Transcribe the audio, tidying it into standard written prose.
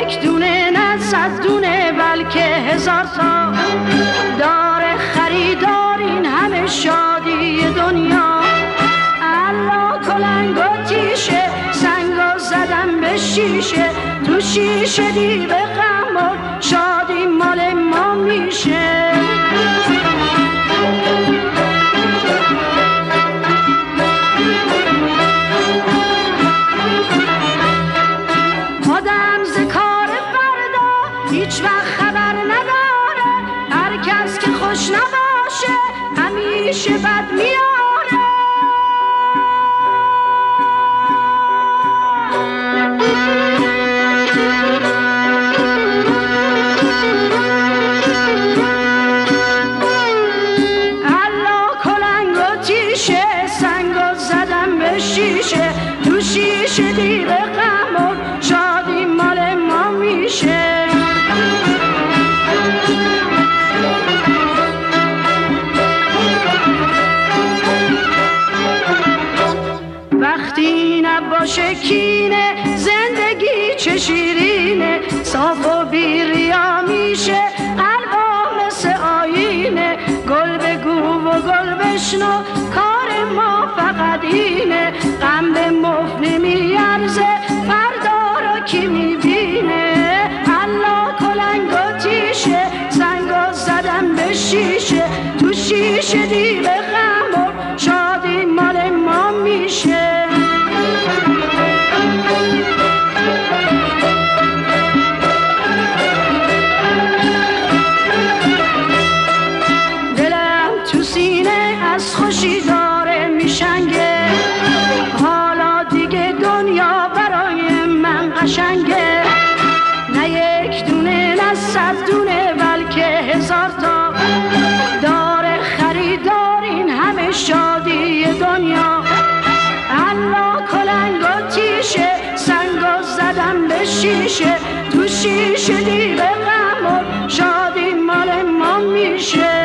یک دونه نه صد دونه بلکه هزار تا داره خریدار این همه شادی دنیا. الله کلنگ و تیشه سنگو زدم به شیشه، تو شیشه دیو غم شادی مال ما میشه. آدم ز کار فردا هیچ وقت خبر نداره، هر کس که خوش نباشه همیشه بد میاره. الله کلنگ و تیشه سنگو زدم به شیشه، تو شیشه دیو غم شادی مال ما میشه. وقتی نباشه کینه زندگی چه شیرینه، صاف و بی ریا میشه قلبا مثل آینه. گل بگو و گل بشنو کار ما فقط اینه، غم به مفت نمیارزه فردا را کی میبینه. الله کلنگ و تیشه سنگو زدم به شیشه، تو شیشه دیو غم شادی مال ما میشه. دلم تو سینه از خوشی داره میشنگه، حالا دیگه دنیا برای من قشنگه. نه یک دونه نه صد دونه بلکه هزار تا داره خریدار این همه شادی دنیا. الله کلنگ و تیشه سنگو زدم به شیشه، تو شیشه دیو غم شادی مال ما میشه.